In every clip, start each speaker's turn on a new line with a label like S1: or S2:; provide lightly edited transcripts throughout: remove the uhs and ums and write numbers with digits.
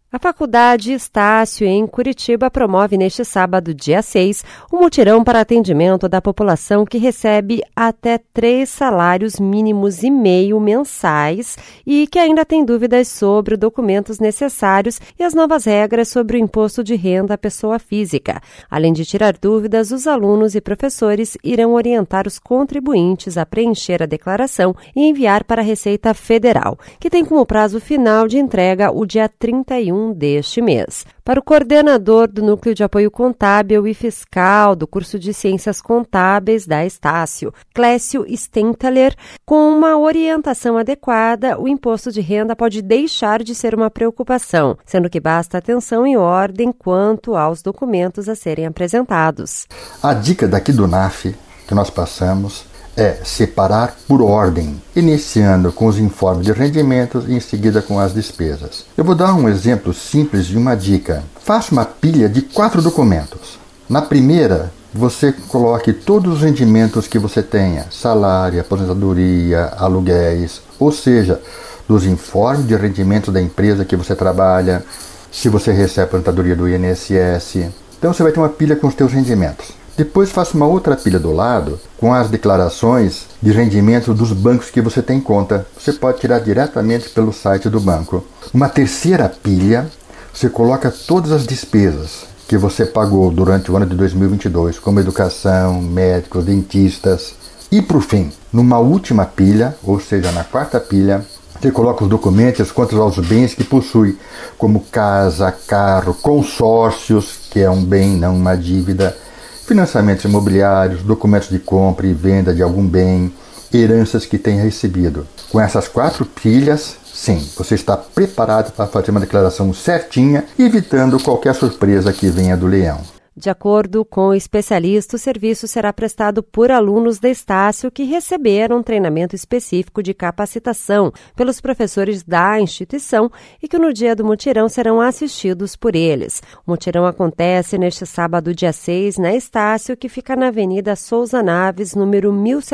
S1: A Faculdade Estácio, em Curitiba, promove neste sábado, dia 6, um mutirão para atendimento da população que recebe até 3 salários mínimos e meio mensais e que ainda tem dúvidas sobre os documentos necessários e as novas regras sobre o imposto de renda à pessoa física. Além de tirar dúvidas, os alunos e professores irão orientar os contribuintes a preencher a declaração e enviar para a Receita Federal, que tem como prazo final de entrega o dia 31 deste mês. Para o coordenador do Núcleo de Apoio Contábil e Fiscal do curso de Ciências Contábeis da Estácio, Clécio Stenthaler, com uma orientação adequada, o imposto de renda pode deixar de ser uma preocupação, sendo que basta atenção e ordem quanto aos documentos a serem apresentados.
S2: A dica daqui do NAF que nós passamos é separar por ordem, iniciando com os informes de rendimentos e em seguida com as despesas. Eu vou dar um exemplo simples de uma dica. Faça uma pilha de 4 documentos. Na primeira, você coloque todos os rendimentos que você tenha, salário, aposentadoria, aluguéis, ou seja, dos informes de rendimento da empresa que você trabalha, se você recebe a aposentadoria do INSS. Então você vai ter uma pilha com os seus rendimentos. Depois faça uma outra pilha do lado com as declarações de rendimento dos bancos que você tem conta. Você pode tirar diretamente pelo site do banco. Uma terceira pilha, você coloca todas as despesas que você pagou durante o ano de 2022, como educação, médicos, dentistas. E por fim, numa última pilha, ou seja, na quarta pilha, você coloca os documentos quanto aos bens que possui, como casa, carro, consórcios, que é um bem, não uma dívida, financiamentos imobiliários, documentos de compra e venda de algum bem, heranças que tenha recebido. Com essas 4 pilhas, sim, você está preparado para fazer uma declaração certinha, evitando qualquer surpresa que venha do leão.
S1: De acordo com o especialista, o serviço será prestado por alunos da Estácio que receberam treinamento específico de capacitação pelos professores da instituição e que no dia do mutirão serão assistidos por eles. O mutirão acontece neste sábado, dia 6, na Estácio, que fica na Avenida Souza Naves, número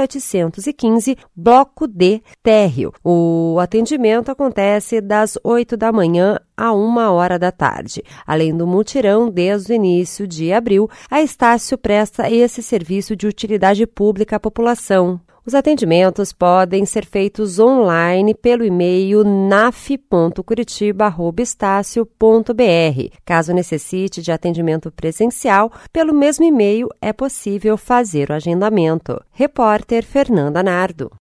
S1: 1715, Bloco D, Térreo. O atendimento acontece das 8 da manhã a 1h da tarde. Além do mutirão, desde o início de abril, a Estácio presta esse serviço de utilidade pública à população. Os atendimentos podem ser feitos online pelo e-mail naf.curitiba@estácio.br. Caso necessite de atendimento presencial, pelo mesmo e-mail é possível fazer o agendamento. Repórter Fernanda Nardo.